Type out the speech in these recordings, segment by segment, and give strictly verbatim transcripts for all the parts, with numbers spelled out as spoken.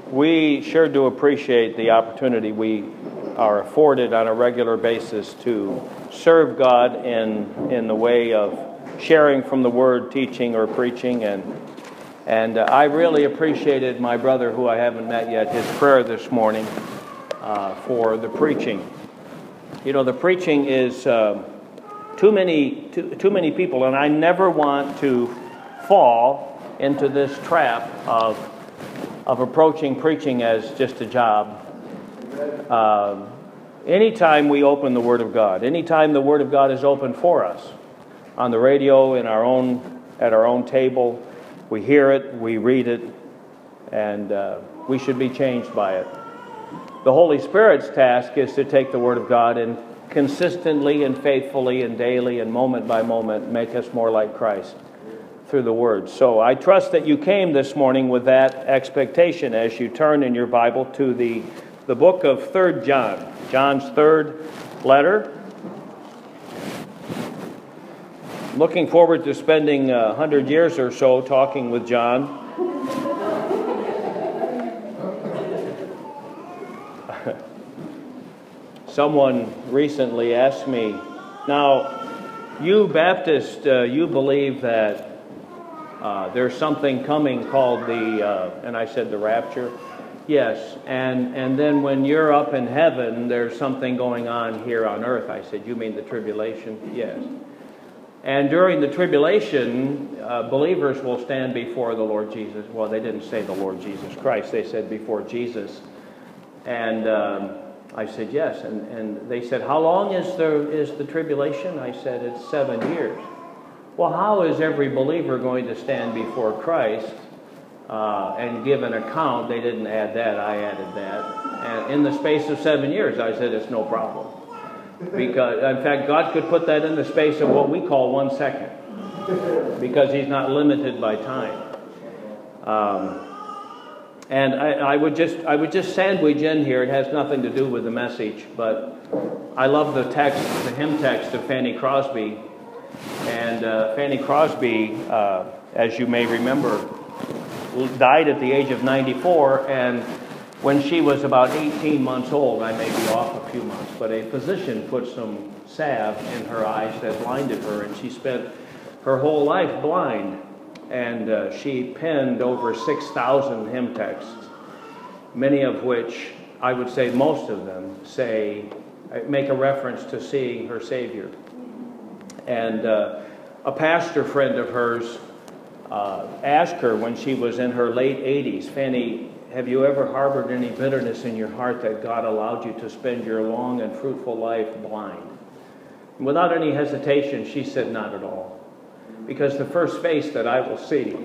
We sure do appreciate the opportunity we are afforded on a regular basis to serve God in in the way of sharing from the Word, teaching or preaching, and and uh, I really appreciated my brother, who I haven't met yet, his prayer this morning uh, for the preaching. You know, the preaching is uh, too many too, too many people, and I never want to fall into this trap of of approaching preaching as just a job. Um, anytime we open the Word of God, anytime the Word of God is open for us, on the radio, in our own, at our own table, we hear it, we read it, and uh, we should be changed by it. The Holy Spirit's task is to take the Word of God and consistently and faithfully and daily and moment by moment make us more like Christ through the Word. So I trust that you came this morning with that expectation as you turn in your Bible to the, the book of Third John, John's third letter. Looking forward to spending a hundred years or so talking with John. Someone recently asked me, now, you Baptists, uh, you believe that Uh, there's something coming called the, uh, and I said the rapture. Yes, and and then when you're up in heaven, there's something going on here on earth. I said, you mean the tribulation? Yes. And during the tribulation, uh, believers will stand before the Lord Jesus. Well, they didn't say the Lord Jesus Christ. They said before Jesus. And um, I said, yes. And, and they said, how long is the, is the tribulation? I said, it's seven years. Well, how is every believer going to stand before Christ uh, and give an account? They didn't add that, I added that. And in the space of seven years, I said it's no problem. Because, in fact, God could put that in the space of what we call one second. Because He's not limited by time. Um, and I, I would just I would just sandwich in here, it has nothing to do with the message, but I love the text, the hymn text of Fanny Crosby. And uh, Fanny Crosby, uh, as you may remember, died at the age of ninety-four, and when she was about eighteen months old, I may be off a few months, but a physician put some salve in her eyes that blinded her, and she spent her whole life blind, and uh, she penned over six thousand hymn texts, many of which, I would say most of them, say, make a reference to seeing her Savior. And uh, a pastor friend of hers uh, asked her when she was in her late eighties, Fanny, have you ever harbored any bitterness in your heart that God allowed you to spend your long and fruitful life blind? And without any hesitation, she said, not at all. Because the first face that I will see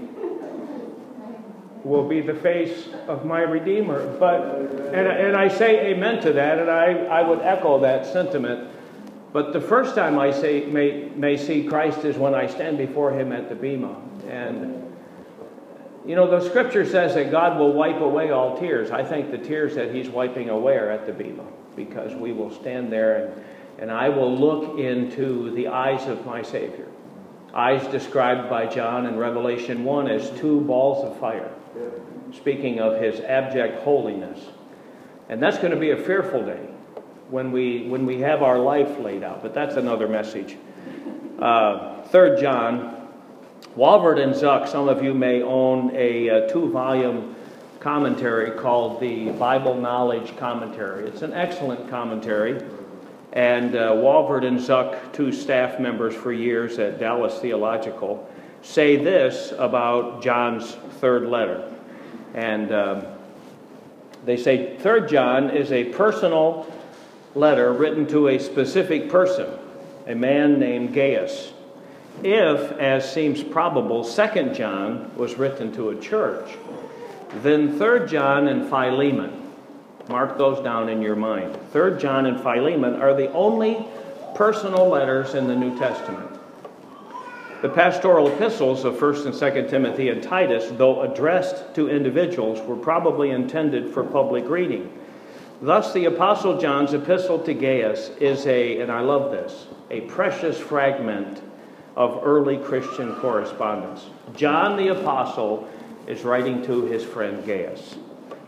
will be the face of my Redeemer. But and, and I say amen to that, and I, I would echo that sentiment. But the first time I say may, may see Christ is when I stand before Him at the Bema. And, you know, the Scripture says that God will wipe away all tears. I think the tears that He's wiping away are at the Bema, because we will stand there and, and I will look into the eyes of my Savior. Eyes described by John in Revelation one as two balls of fire, speaking of His abject holiness. And that's going to be a fearful day when we when we have our life laid out. But that's another message. Uh, Third John, Walvoord and Zuck, some of you may own a, a two-volume commentary called the Bible Knowledge Commentary. It's an excellent commentary. And uh, Walvoord and Zuck, two staff members for years at Dallas Theological, say this about John's third letter. And um, they say, Third John is a personal letter written to a specific person, a man named Gaius. If, as seems probable, Second John was written to a church, then Third John and Philemon, mark those down in your mind. Third John and Philemon are the only personal letters in the New Testament. The pastoral epistles of First and Second Timothy and Titus, though addressed to individuals, were probably intended for public reading. Thus, the Apostle John's epistle to Gaius is a, and I love this, a precious fragment of early Christian correspondence. John the Apostle is writing to his friend Gaius.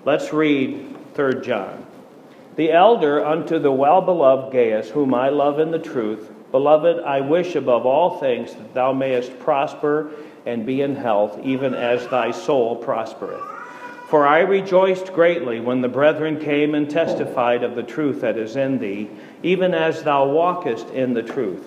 Let's read Third John. The elder unto the well-beloved Gaius, whom I love in the truth, beloved, I wish above all things that thou mayest prosper and be in health, even as thy soul prospereth. For I rejoiced greatly when the brethren came and testified of the truth that is in thee, even as thou walkest in the truth.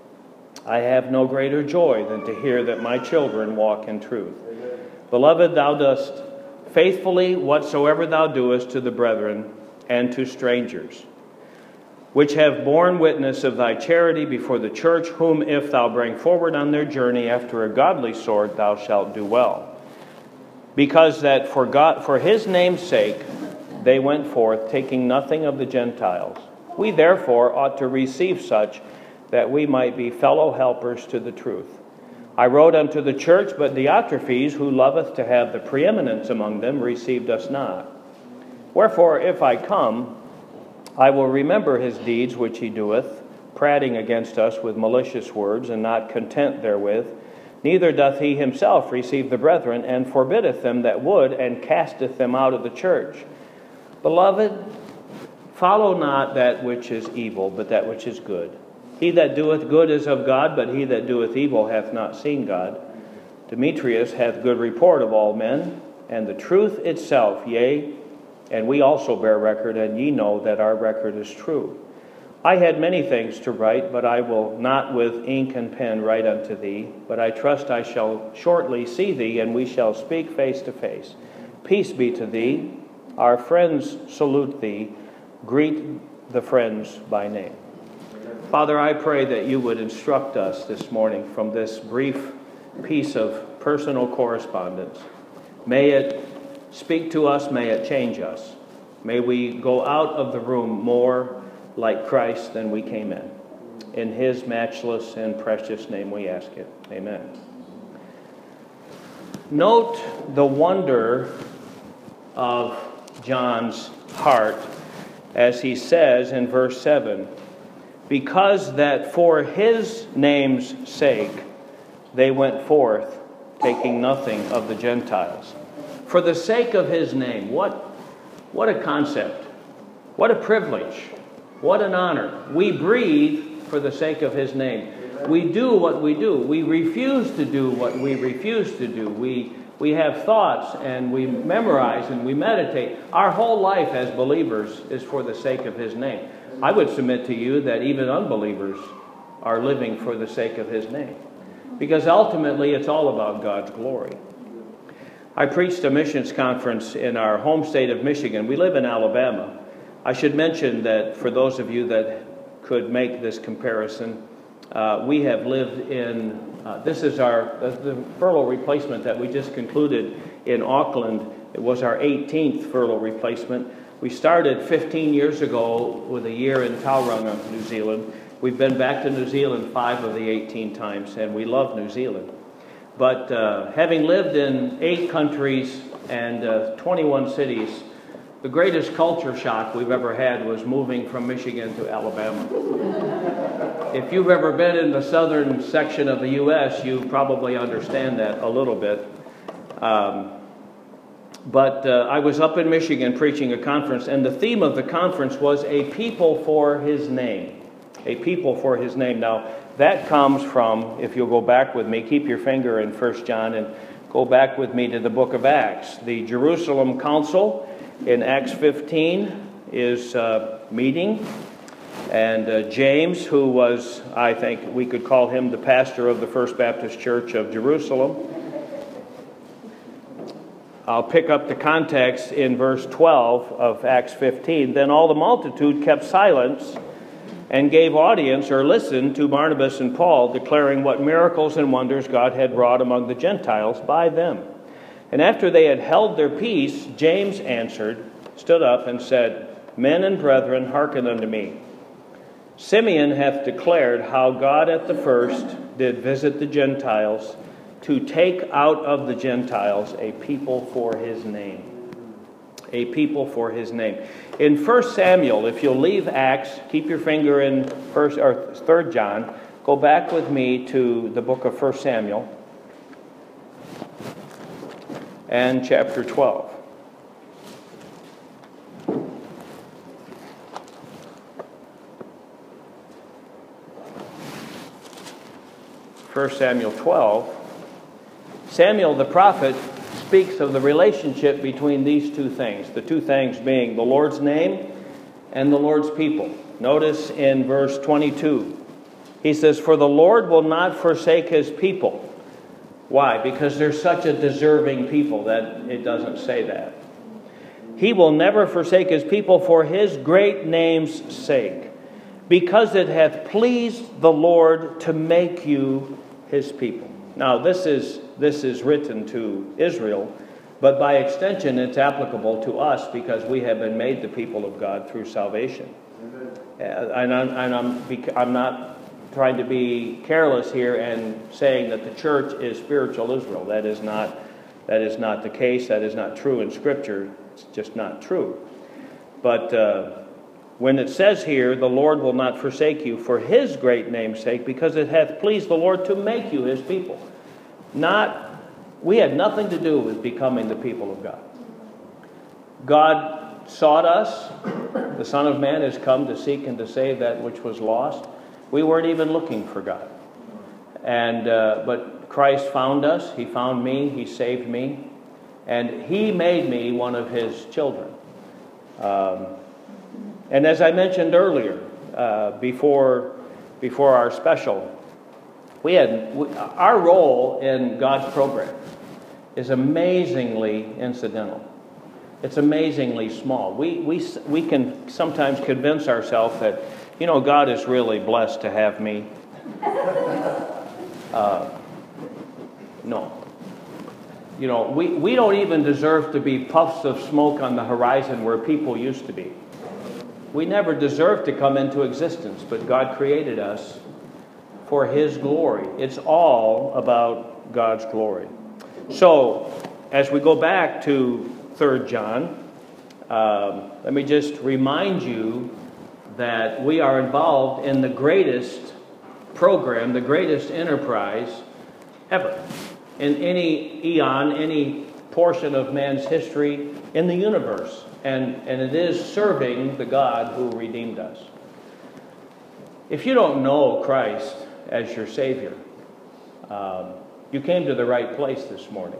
I have no greater joy than to hear that my children walk in truth. Amen. Beloved, thou dost faithfully whatsoever thou doest to the brethren and to strangers, which have borne witness of thy charity before the church, whom if thou bring forward on their journey after a godly sort, thou shalt do well. Because that for God, for his name's sake, they went forth, taking nothing of the Gentiles. We therefore ought to receive such, that we might be fellow helpers to the truth. I wrote unto the church, but Diotrephes, who loveth to have the preeminence among them, received us not. Wherefore, if I come, I will remember his deeds which he doeth, prating against us with malicious words, and not content therewith. Neither doth he himself receive the brethren, and forbiddeth them that would, and casteth them out of the church. Beloved, follow not that which is evil, but that which is good. He that doeth good is of God, but he that doeth evil hath not seen God. Demetrius hath good report of all men, and the truth itself, yea, and we also bear record, and ye know that our record is true. I had many things to write, but I will not with ink and pen write unto thee, but I trust I shall shortly see thee, and we shall speak face to face. Peace be to thee. Our friends salute thee. Greet the friends by name. Father, I pray that you would instruct us this morning from this brief piece of personal correspondence. May it speak to us, may it change us. May we go out of the room more like Christ than we came in. In his matchless and precious name we ask it. Amen. Note the wonder of John's heart as he says in verse seven, because that for his name's sake they went forth, taking nothing of the Gentiles. For the sake of his name, what, what a concept, what a privilege, what an honor. We breathe for the sake of his name. We do what we do. We refuse to do what we refuse to do. We, we have thoughts and we memorize and we meditate. Our whole life as believers is for the sake of his name. I would submit to you that even unbelievers are living for the sake of his name, because ultimately it's all about God's glory. I preached a missions conference in our home state of Michigan. We live in Alabama. I should mention that for those of you that could make this comparison, uh, we have lived in, uh, this is our, the, the furlough replacement that we just concluded in Auckland. It was our eighteenth furlough replacement. We started fifteen years ago with a year in Tauranga, New Zealand. We've been back to New Zealand five of the eighteen times, and we love New Zealand. But uh, having lived in eight countries and uh, twenty-one cities, the greatest culture shock we've ever had was moving from Michigan to Alabama. If you've ever been in the southern section of the U S, you probably understand that a little bit. Um, But uh, I was up in Michigan preaching a conference, and the theme of the conference was a people for his name. A people for his name. Now, that comes from, if you'll go back with me, keep your finger in First John and go back with me to the book of Acts. The Jerusalem Council in Acts fifteen is uh, meeting, and uh, James, who was, I think we could call him the pastor of the First Baptist Church of Jerusalem. I'll pick up the context in verse twelve of Acts fifteen. Then all the multitude kept silence and gave audience or listened to Barnabas and Paul, declaring what miracles and wonders God had wrought among the Gentiles by them. And after they had held their peace, James answered, stood up and said, Men and brethren, hearken unto me. Simeon hath declared how God at the first did visit the Gentiles, to take out of the Gentiles a people for his name. A people for his name. In First Samuel, if you'll leave Acts, keep your finger in First or Third John, go back with me to the book of First Samuel and chapter twelve. First Samuel twelve, Samuel the prophet speaks of the relationship between these two things, the two things being the Lord's name and the Lord's people. Notice in verse twenty-two, he says, "For the Lord will not forsake his people." Why? Because they're such a deserving people that it doesn't say that. "He will never forsake his people for his great name's sake, because it hath pleased the Lord to make you his people." Now, this is this is written to Israel, but by extension, it's applicable to us because we have been made the people of God through salvation. Uh, and I'm, and I'm, I'm not trying to be careless here and saying that the church is spiritual Israel. That is not that is not the case. That is not true in Scripture. It's just not true. But uh, when it says here, "The Lord will not forsake you for his great name's sake, because it hath pleased the Lord to make you his people." Not, we had nothing to do with becoming the people of God. God sought us. The Son of Man has come to seek and to save that which was lost. We weren't even looking for God. And uh, but Christ found us. He found me. He saved me. And he made me one of his children. Um, and as I mentioned earlier, uh, before, before our special, we had we, our role in God's program is amazingly incidental. It's amazingly small. We, we, we can sometimes convince ourselves that, you know, God is really blessed to have me. Uh, no. You know, we, we don't even deserve to be puffs of smoke on the horizon where people used to be. We never deserved to come into existence, but God created us for his glory. It's all about God's glory. So, as we go back to Third John, um, let me just remind you that we are involved in the greatest program, the greatest enterprise ever in any eon, any portion of man's history in the universe. And, and it is serving the God who redeemed us. If you don't know Christ as your Savior, um, you came to the right place this morning,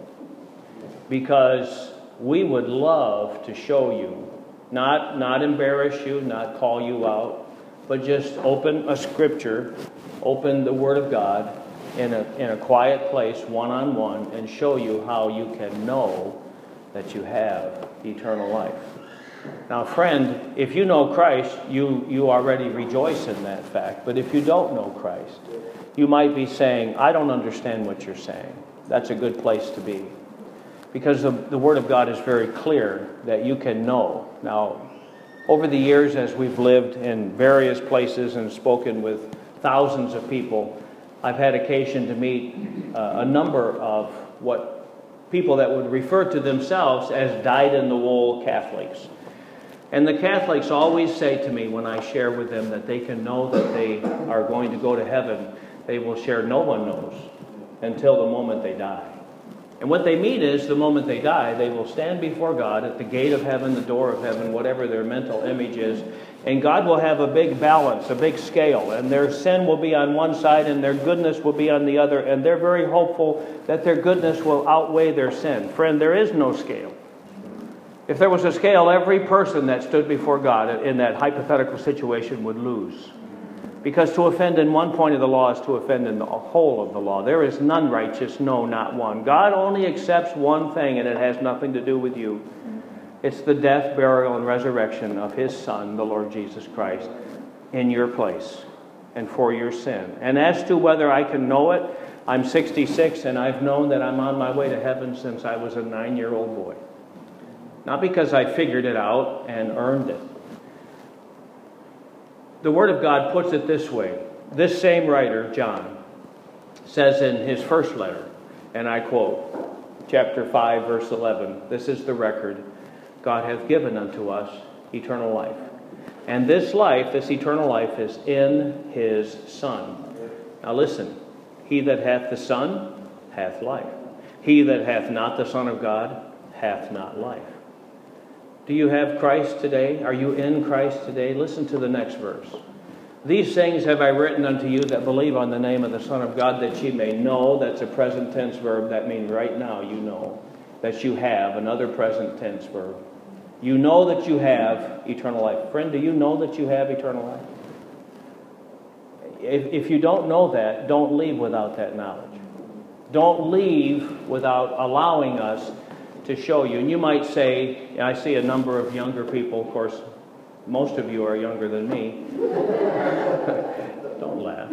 because we would love to show you, not, not embarrass you, not call you out, but just open a scripture, open the Word of God in a, in a quiet place, one-on-one, and show you how you can know that you have eternal life. Now, friend, if you know Christ, you, you already rejoice in that fact. But if you don't know Christ, you might be saying, "I don't understand what you're saying." That's a good place to be. Because the, the Word of God is very clear that you can know. Now, over the years, as we've lived in various places and spoken with thousands of people, I've had occasion to meet uh, a number of what people that would refer to themselves as dyed-in-the-wool Catholics. And the Catholics always say to me when I share with them that they can know that they are going to go to heaven, they will share "no one knows" until the moment they die. And what they mean is, the moment they die, they will stand before God at the gate of heaven, the door of heaven, whatever their mental image is, and God will have a big balance, a big scale, and their sin will be on one side and their goodness will be on the other, and they're very hopeful that their goodness will outweigh their sin. Friend, there is no scale. If there was a scale, every person that stood before God in that hypothetical situation would lose. Because to offend in one point of the law is to offend in the whole of the law. There is none righteous, no, not one. God only accepts one thing, and it has nothing to do with you. It's the death, burial, and resurrection of his Son, the Lord Jesus Christ, in your place and for your sin. And as to whether I can know it, I'm sixty-six, and I've known that I'm on my way to heaven since I was a nine-year-old boy. Not because I figured it out and earned it. The Word of God puts it this way. This same writer, John, says in his first letter, and I quote, chapter five, verse eleven, "This is the record, God hath given unto us eternal life. And this life, this eternal life, is in his Son." Now listen, "He that hath the Son hath life. He that hath not the Son of God hath not life." Do you have Christ today? Are you in Christ today? Listen to the next verse. These things have I written unto you that believe on the name of the Son of God, that ye may know. That's a present tense verb. That means right now you know that you have. Another present tense verb. You know that you have eternal life. Friend, do you know that you have eternal life? If, if you don't know that, don't leave without that knowledge. Don't leave without allowing us to show you. And you might say, I see a number of younger people, of course, most of you are younger than me. Don't laugh.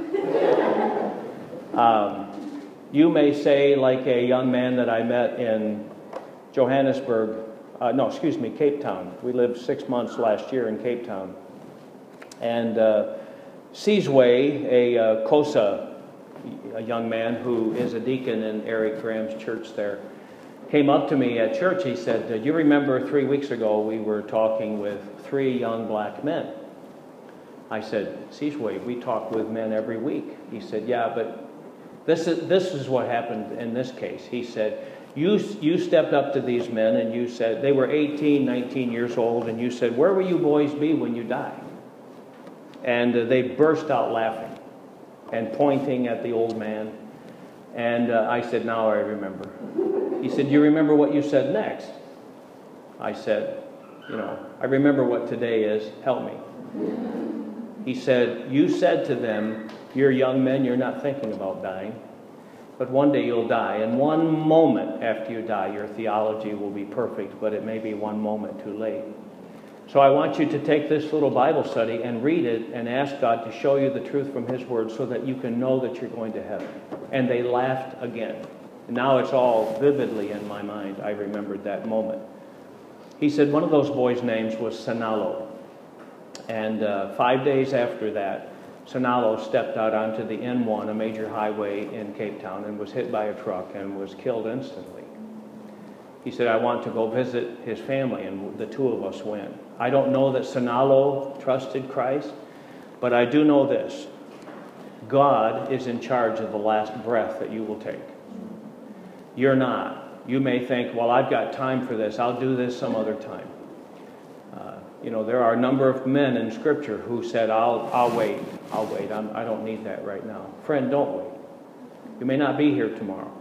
Um, you may say, like a young man that I met in Johannesburg, uh, no, excuse me, Cape Town. We lived six months last year in Cape Town. And uh, Sizwe, a uh, Kosa, a young man who is a deacon in Eric Graham's church there, came up to me at church. He said, do you remember three weeks ago we were talking with three young black men? I said, Sizwe, we talk with men every week. He said, yeah, but this is, this is what happened in this case. He said, you, you stepped up to these men and you said, they were eighteen, nineteen years old, and you said, where will you boys be when you die? And uh, they burst out laughing and pointing at the old man. And uh, I said, now I remember. He said, do you remember what you said next? I said, you know, I remember what today is. Help me. He said, you said to them, you're young men, you're not thinking about dying, but one day you'll die. And one moment after you die, your theology will be perfect, but it may be one moment too late. So I want you to take this little Bible study and read it and ask God to show you the truth from His Word so that you can know that you're going to heaven. And they laughed again. Now it's all vividly in my mind. I remembered that moment. He said one of those boys' names was Sanalo. And uh, five days after that, Sanalo stepped out onto the N one, a major highway in Cape Town, and was hit by a truck and was killed instantly. He said, I want to go visit his family, and the two of us went. I don't know that Sanalo trusted Christ, but I do know this. God is in charge of the last breath that you will take. You're not. You may think, well, I've got time for this. I'll do this some other time. Uh, you know, there are a number of men in Scripture who said, I'll, I'll wait. I'll wait. I'm, I don't need that right now. Friend, don't wait. You may not be here tomorrow.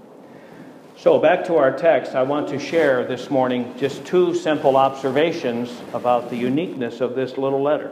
So back to our text, I want to share this morning just two simple observations about the uniqueness of this little letter.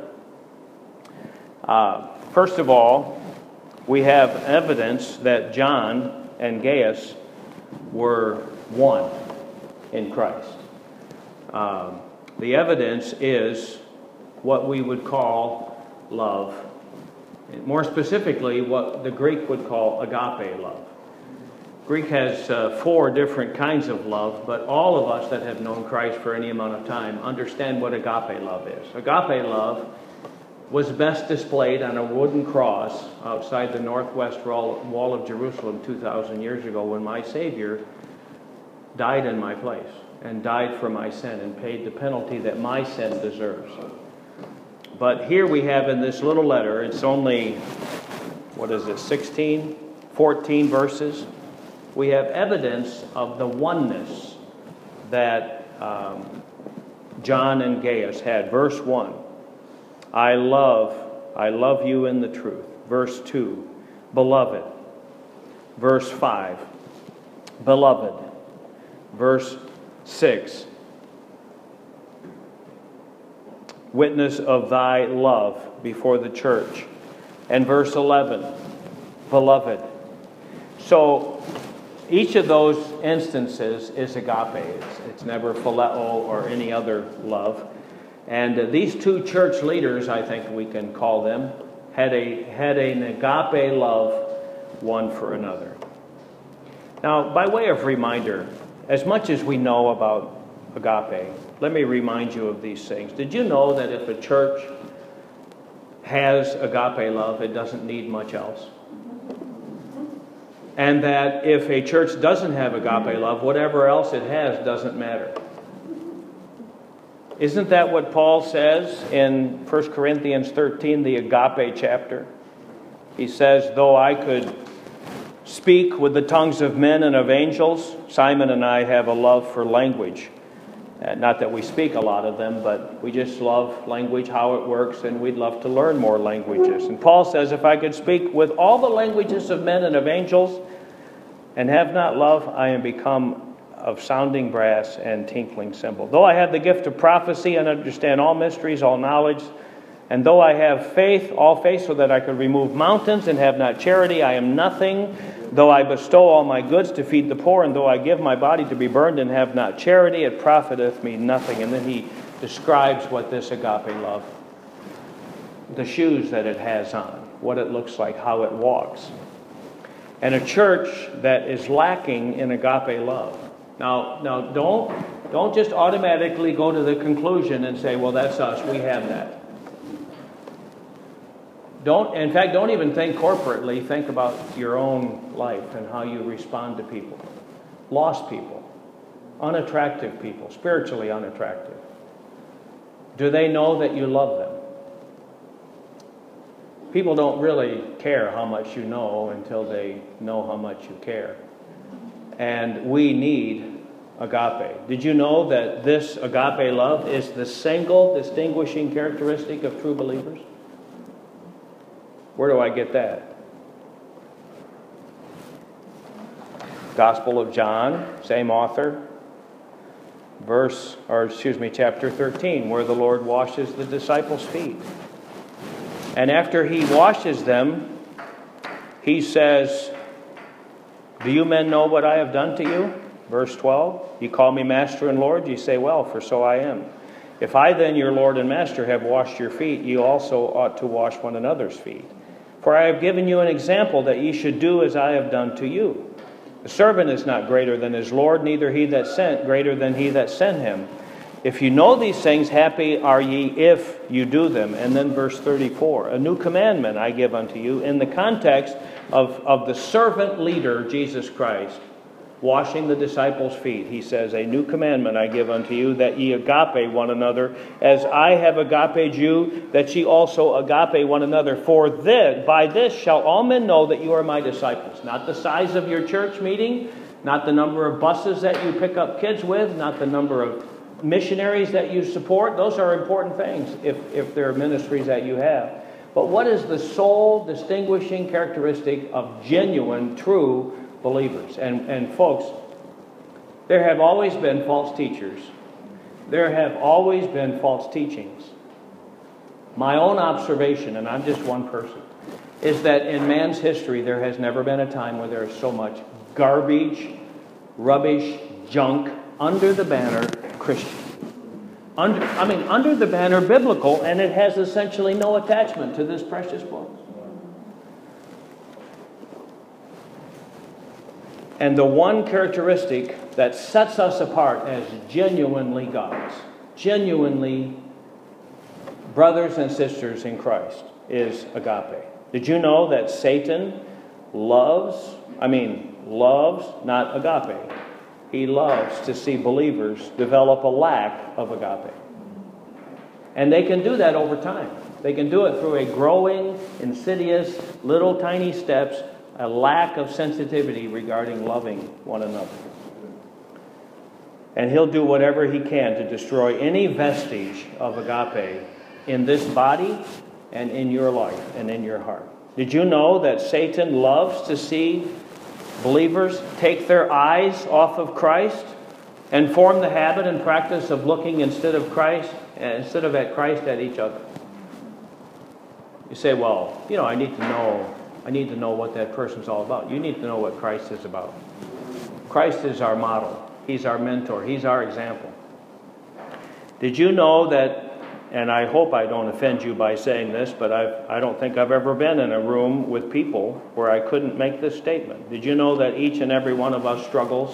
Uh, first of all, we have evidence that John and Gaius were one in Christ. Um, the evidence is what we would call love. More specifically, what the Greek would call agape love. Greek has uh, four different kinds of love, but all of us that have known Christ for any amount of time understand what agape love is. Agape love was best displayed on a wooden cross outside the northwest wall of Jerusalem two thousand years ago when my Savior died in my place and died for my sin and paid the penalty that my sin deserves. But here we have in this little letter, it's only, what is it, sixteen, fourteen verses. We have evidence of the oneness that um, John and Gaius had. Verse one, I love, I love you in the truth. Verse two, beloved. Verse five, beloved. Verse six, witness of thy love before the church. And verse eleven, beloved. So each of those instances is agape. It's, it's never phileo or any other love. And uh, these two church leaders, I think we can call them, had a had an agape love one for another. Now, by way of reminder, as much as we know about agape, let me remind you of these things. Did you know that if a church has agape love, it doesn't need much else? And that if a church doesn't have agape love, whatever else it has doesn't matter. Isn't that what Paul says in First Corinthians thirteen, the agape chapter? He says, though I could speak with the tongues of men and of angels, Simon and I have a love for language. Uh, not that we speak a lot of them, but we just love language, how it works, and we'd love to learn more languages. And Paul says, if I could speak with all the languages of men and of angels and have not love, I am become of sounding brass and tinkling cymbal. Though I have the gift of prophecy and understand all mysteries, all knowledge, and though I have faith, all faith, so that I could remove mountains and have not charity, I am nothing. Though I bestow all my goods to feed the poor, and though I give my body to be burned and have not charity, it profiteth me nothing. And then he describes what this agape love, the shoes that it has on, what it looks like, how it walks. And a church that is lacking in agape love. Now, now don't, don't just automatically go to the conclusion and say, well, that's us, we have that. Don't, in fact, don't even think corporately. Think about your own life and how you respond to people. Lost people, unattractive people, spiritually unattractive. Do they know that you love them? People don't really care how much you know until they know how much you care. And we need agape. Did you know that this agape love is the single distinguishing characteristic of true believers? Where do I get that? Gospel of John, same author, verse, or excuse me, chapter thirteen, where the Lord washes the disciples' feet. And after he washes them, he says, do you men know what I have done to you? Verse twelve, you call me Master and Lord, you say, well, for so I am. If I then, your Lord and Master, have washed your feet, you also ought to wash one another's feet. For I have given you an example that ye should do as I have done to you. The servant is not greater than his Lord, neither he that sent greater than he that sent him. If you know these things, happy are ye if you do them. And then verse thirty-four, a new commandment I give unto you, in the context of, of the servant leader, Jesus Christ, washing the disciples' feet. He says, a new commandment I give unto you, that ye agape one another, as I have agaped you, that ye also agape one another. For this, by this shall all men know that you are my disciples. Not the size of your church meeting, not the number of buses that you pick up kids with, not the number of missionaries that you support. Those are important things if, if there are ministries that you have. But what is the sole distinguishing characteristic of genuine, true believers? And, and folks, there have always been false teachers. There have always been false teachings. My own observation, and I'm just one person, is that in man's history there has never been a time where there is so much garbage, rubbish, junk under the banner Christian. Under, I mean, under the banner biblical, and it has essentially no attachment to this precious book. And the one characteristic that sets us apart as genuinely God's, genuinely brothers and sisters in Christ, is agape. Did you know that Satan loves, I mean, loves, not agape. He loves to see believers develop a lack of agape. And they can do that over time. They can do it through a growing, insidious, little tiny steps, a lack of sensitivity regarding loving one another. And he'll do whatever he can to destroy any vestige of agape in this body and in your life and in your heart. Did you know that Satan loves to see believers take their eyes off of Christ and form the habit and practice of looking instead of Christ, instead of at Christ, at each other? You say, well, you know, I need to know I need to know what that person's all about. You need to know what Christ is about. Christ is our model. He's our mentor. He's our example. Did you know that, and I hope I don't offend you by saying this, but I've, I don't think I've ever been in a room with people where I couldn't make this statement. Did you know that each and every one of us struggles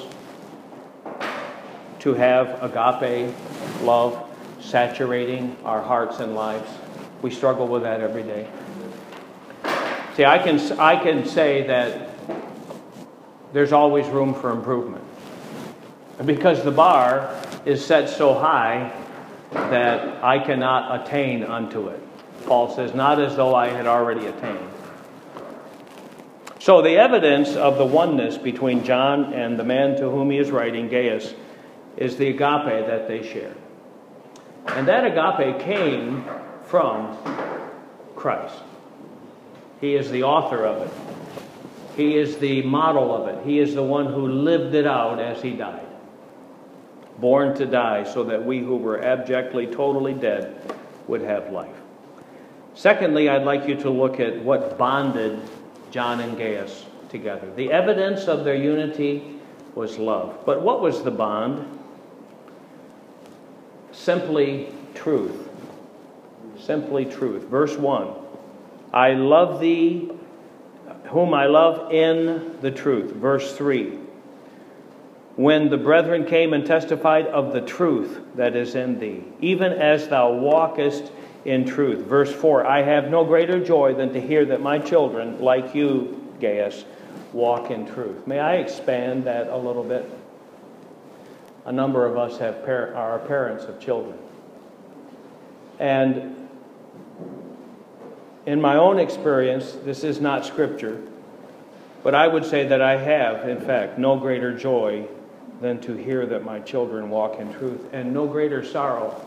to have agape love saturating our hearts and lives? We struggle with that every day. See, I can, I can say that there's always room for improvement. Because the bar is set so high that I cannot attain unto it. Paul says, not as though I had already attained. So the evidence of the oneness between John and the man to whom he is writing, Gaius, is the agape that they share. And that agape came from Christ. He is the author of it. He is the model of it. He is the one who lived it out as he died. Born to die so that we who were abjectly, totally dead would have life. Secondly, I'd like you to look at what bonded John and Gaius together. The evidence of their unity was love. But what was the bond? Simply truth. Simply truth. Verse one. I love thee, whom I love in the truth. Verse three. When the brethren came and testified of the truth that is in thee, even as thou walkest in truth. Verse four. I have no greater joy than to hear that my children, like you, Gaius, walk in truth. May I expand that a little bit? A number of us have par- are parents of children. And in my own experience, this is not scripture, but I would say that I have, in fact, no greater joy than to hear that my children walk in truth, and no greater sorrow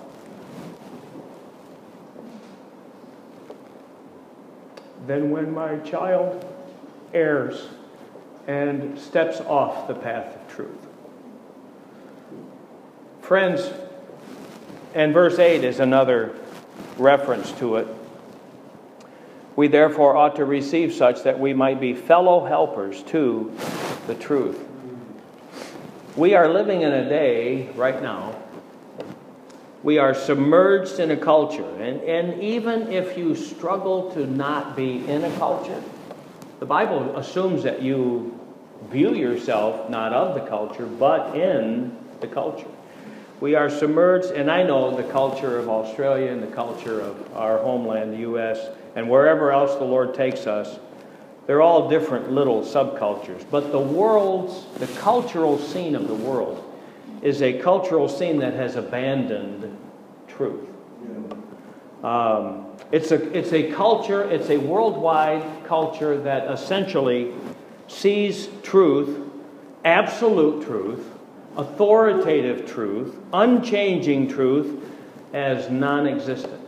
than when my child errs and steps off the path of truth. Friends, and verse eight is another reference to it. We therefore ought to receive such that we might be fellow helpers to the truth. We are living in a day right now. We are submerged in a culture. And, and even if you struggle to not be in a culture, the Bible assumes that you view yourself not of the culture, but in the culture. We are submerged, and I know the culture of Australia and the culture of our homeland, the U S, and wherever else the Lord takes us, they're all different little subcultures. But the world's, the cultural scene of the world is a cultural scene that has abandoned truth. Um, it's a, it's a culture, it's a worldwide culture that essentially sees truth, absolute truth, authoritative truth, unchanging truth, as non-existent.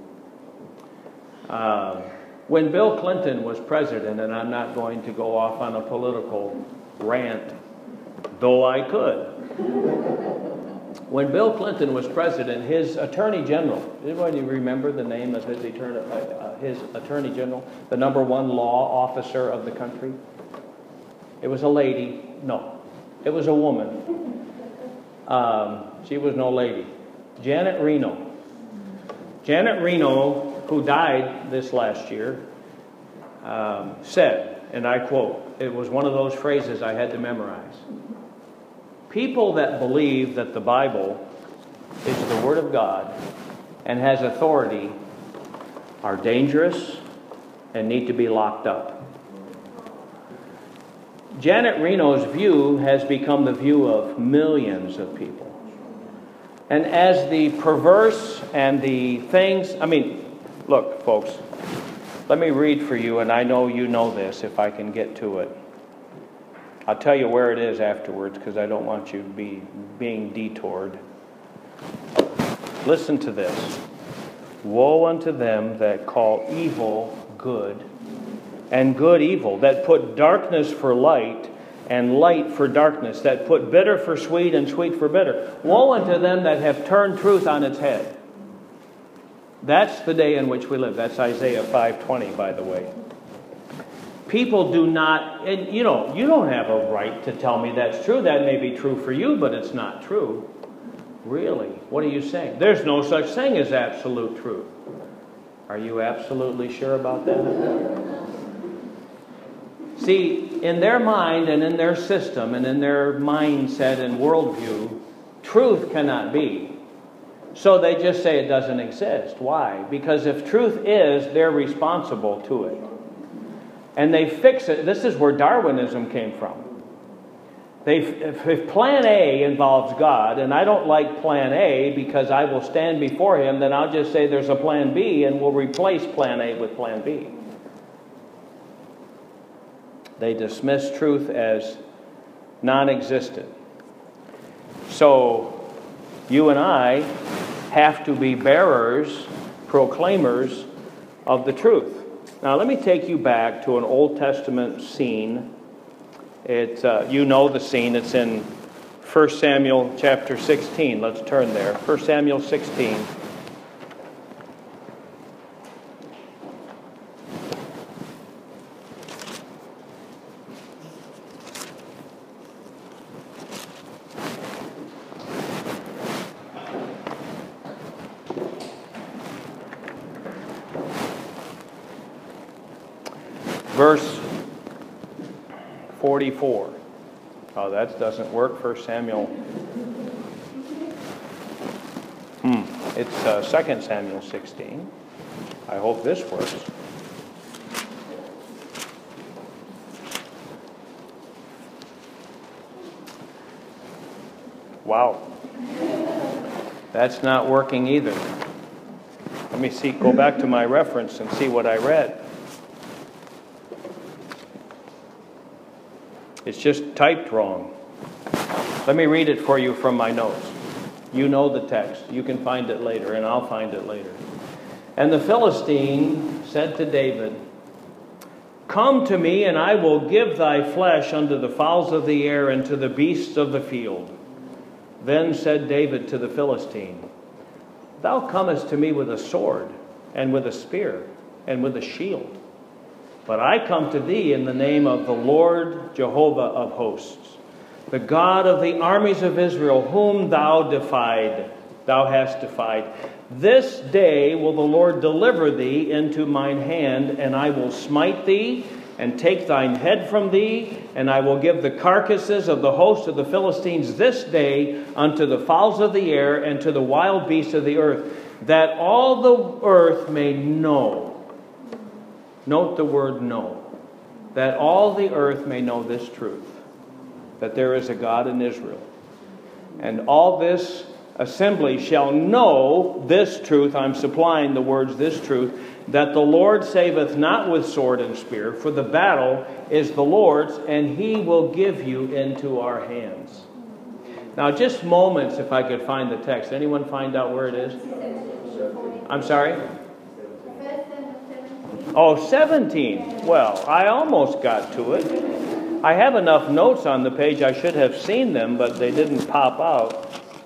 Uh, when Bill Clinton was president, and I'm not going to go off on a political rant, though I could. When Bill Clinton was president, his attorney general, anybody remember the name of his attorney, uh, his attorney general, the number one law officer of the country? It was a lady. No, it was a woman. Um, she was no lady. Janet Reno. Janet Reno, who died this last year, um, said, and I quote, it was one of those phrases I had to memorize. People that believe that the Bible is the Word of God and has authority are dangerous and need to be locked up. Janet Reno's view has become the view of millions of people. And as the perverse and the things, I mean, look, folks, let me read for you, and I know you know this if I can get to it. I'll tell you where it is afterwards because I don't want you to be being detoured. Listen to this. Woe unto them that call evil good and good evil, that put darkness for light and light for darkness, that put bitter for sweet and sweet for bitter. Woe unto them that have turned truth on its head. That's the day in which we live. That's Isaiah five twenty, by the way. People do not, and you know, you don't have a right to tell me that's true. That may be true for you, but it's not true. Really? What are you saying? There's no such thing as absolute truth. Are you absolutely sure about that? See, in their mind and in their system and in their mindset and worldview, truth cannot be. So they just say it doesn't exist. Why? Because if truth is, they're responsible to it. And they fix it. This is where Darwinism came from. They, if, if plan A involves God, and I don't like plan A because I will stand before Him, then I'll just say there's a plan B and we'll replace plan A with plan B. They dismiss truth as non-existent. So You and I have to be bearers, proclaimers of the truth. Now let me take you back to an Old Testament scene. It, uh, you know the scene. It's in First Samuel chapter sixteen. Let's turn there. First Samuel sixteen. Verse forty-four. Oh, that doesn't work. First Samuel. Hmm. It's uh, Second Samuel sixteen. I hope this works. Wow. That's not working either. Let me see. Go back to my reference and see what I read. It's just typed wrong. Let me read it for you from my notes. You know the text. You can find it later, and I'll find it later. And the Philistine said to David, "Come to me, and I will give thy flesh unto the fowls of the air and to the beasts of the field." Then said David to the Philistine, "Thou comest to me with a sword, and with a spear, and with a shield. But I come to thee in the name of the Lord Jehovah of hosts, the God of the armies of Israel, whom thou defied, thou hast defied. This day will the Lord deliver thee into mine hand, and I will smite thee, and take thine head from thee, and I will give the carcasses of the host of the Philistines this day unto the fowls of the air and to the wild beasts of the earth, that all the earth may know." Note the word know. That all the earth may know this truth, that there is a God in Israel. And all this assembly shall know this truth. I'm supplying the words, this truth, that the Lord saveth not with sword and spear, for the battle is the Lord's, and he will give you into our hands. Now, just moments, if I could find the text. Anyone find out where it is? I'm sorry? Oh, seventeen. Well, I almost got to it. I have enough notes on the page. I should have seen them, but they didn't pop out.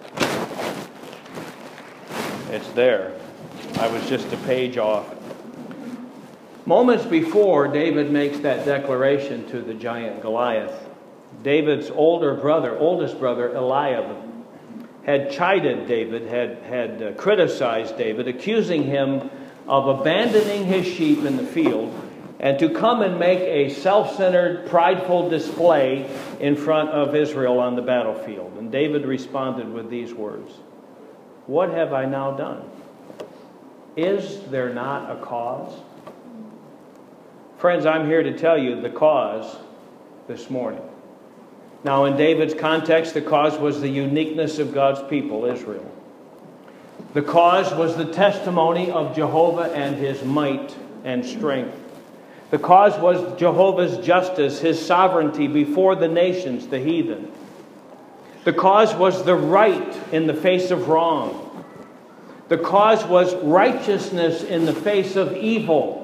It's there. I was just a page off. Moments before David makes that declaration to the giant Goliath, David's older brother, oldest brother, Eliab, had chided David, had, had uh, criticized David, accusing him of abandoning his sheep in the field and to come and make a self-centered, prideful display in front of Israel on the battlefield. And David responded with these words, "What have I now done? Is there not a cause?" Friends, I'm here to tell you the cause this morning. Now, in David's context, the cause was the uniqueness of God's people, Israel. The cause was the testimony of Jehovah and his might and strength. The cause was Jehovah's justice, his sovereignty before the nations, the heathen. The cause was the right in the face of wrong. The cause was righteousness in the face of evil.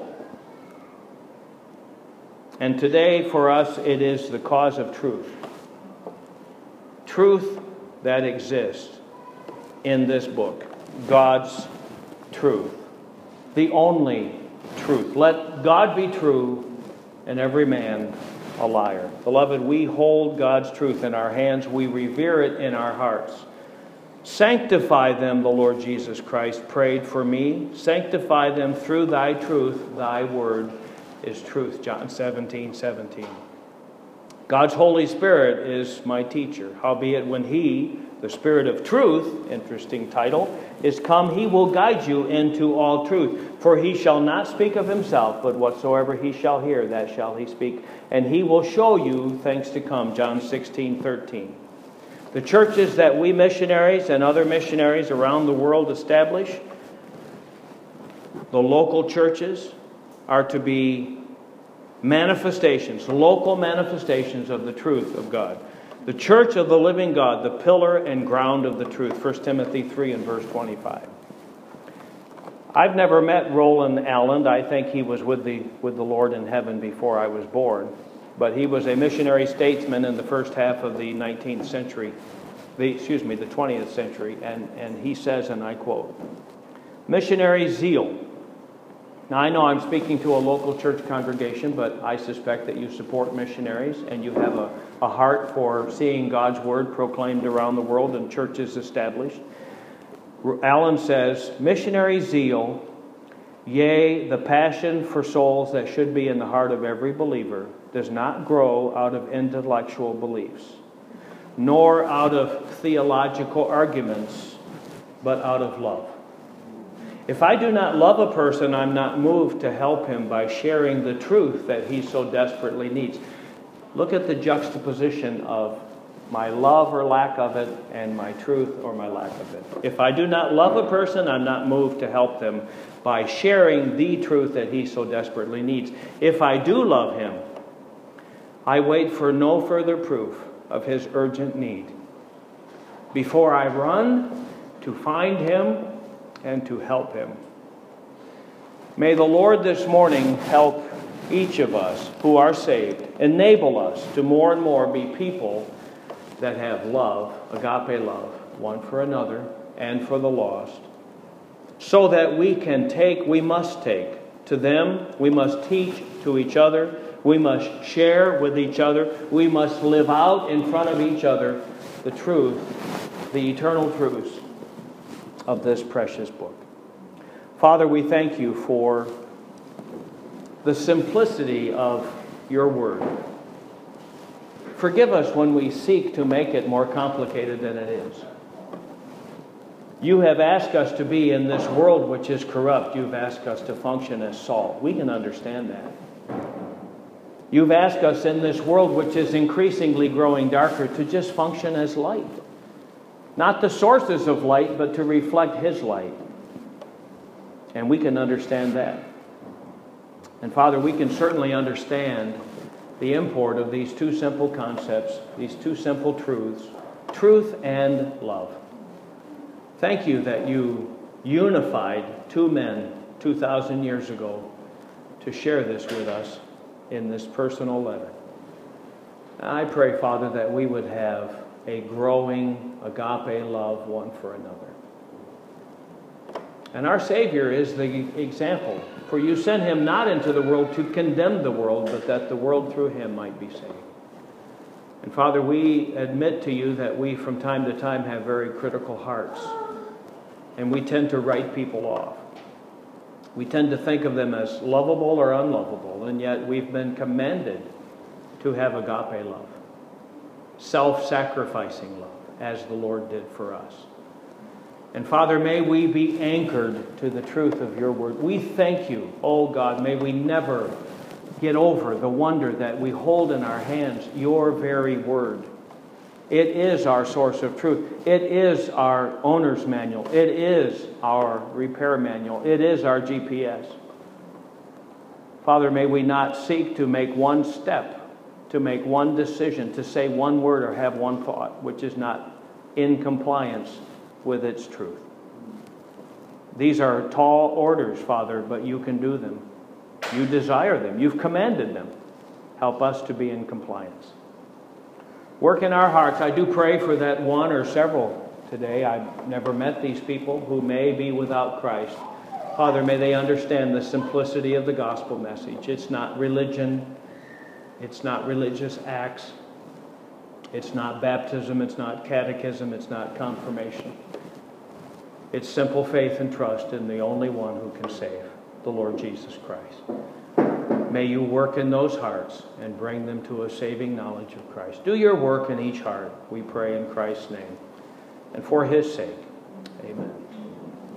And today, for us, it is the cause of truth. Truth that exists in this book. God's truth. The only truth. Let God be true and every man a liar. Beloved, we hold God's truth in our hands. We revere it in our hearts. Sanctify them, the Lord Jesus Christ prayed for me. Sanctify them through thy truth. Thy word is truth. John seventeen seventeen. God's Holy Spirit is my teacher. Howbeit when he, the Spirit of truth, interesting title, is come, he will guide you into all truth. For he shall not speak of himself, but whatsoever he shall hear, that shall he speak. And he will show you things to come. John sixteen thirteen. The churches that we missionaries and other missionaries around the world establish, the local churches, are to be manifestations, local manifestations of the truth of God. The church of the living God, the pillar and ground of the truth. First Timothy three and verse twenty-five. I've never met Roland Allen. I think he was with the, with the Lord in heaven before I was born. But he was a missionary statesman in the first half of the nineteenth century, the, excuse me, the twentieth century. And, and he says, and I quote, "Missionary zeal." Now, I know I'm speaking to a local church congregation, but I suspect that you support missionaries and you have a, a heart for seeing God's word proclaimed around the world and churches established. Allen says, "Missionary zeal, yea, the passion for souls that should be in the heart of every believer, does not grow out of intellectual beliefs, nor out of theological arguments, but out of love. If I do not love a person, I'm not moved to help him by sharing the truth that he so desperately needs." Look at the juxtaposition of my love or lack of it and my truth or my lack of it. If I do not love a person, I'm not moved to help them by sharing the truth that he so desperately needs. If I do love him, I wait for no further proof of his urgent need before I run to find him and to help him. May the Lord this morning help each of us who are saved, enable us to more and more be people that have love, agape love, one for another and for the lost, so that we can take, we must take to them, we must teach to each other, we must share with each other, we must live out in front of each other the truth, the eternal truths of this precious book. Father, we thank you for the simplicity of your word. Forgive us when we seek to make it more complicated than it is. You have asked us to be in this world which is corrupt. You've asked us to function as salt. We can understand that. You've asked us in this world which is increasingly growing darker to just function as light. Not the sources of light, but to reflect His light. And we can understand that. And Father, we can certainly understand the import of these two simple concepts, these two simple truths, truth and love. Thank you that you unified two men two thousand years ago to share this with us in this personal letter. I pray, Father, that we would have a growing agape love one for another. And our Savior is the example. For you sent him not into the world to condemn the world, but that the world through him might be saved. And Father, we admit to you that we from time to time have very critical hearts. And we tend to write people off. We tend to think of them as lovable or unlovable. And yet we've been commanded to have agape love. Self-sacrificing love, as the Lord did for us. And Father, may we be anchored to the truth of your word. We thank you, oh God, may we never get over the wonder that we hold in our hands your very word. It is our source of truth. It is our owner's manual. It is our repair manual. It is our G P S. Father, may we not seek to make one step, to make one decision, to say one word or have one thought, which is not in compliance with its truth. These are tall orders, Father, but you can do them. You desire them. You've commanded them. Help us to be in compliance. Work in our hearts. I do pray for that one or several today. I've never met these people who may be without Christ. Father, may they understand the simplicity of the gospel message. It's not religion. It's not religious acts. It's not baptism. It's not catechism. It's not confirmation. It's simple faith and trust in the only one who can save, the Lord Jesus Christ. May you work in those hearts and bring them to a saving knowledge of Christ. Do your work in each heart, we pray in Christ's name. And for his sake, amen.